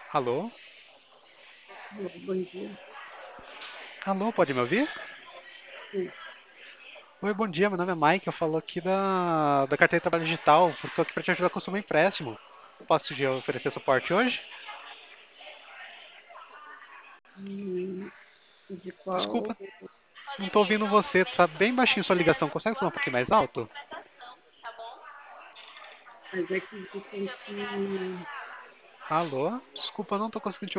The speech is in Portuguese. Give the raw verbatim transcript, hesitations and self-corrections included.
Alô? Alô, bom dia. Alô, pode me ouvir? Sim. Oi, bom dia, meu nome é Mike, eu falo aqui da, da carteira de trabalho digital, estou aqui para te ajudar com o seu empréstimo. Eu posso te oferecer suporte hoje? Hum, De qual? Desculpa, não estou ouvindo você, tá bem baixinho sua ligação, consegue falar um pouquinho mais alto? Mas é que dizem que Alô? Desculpa, não estou conseguindo te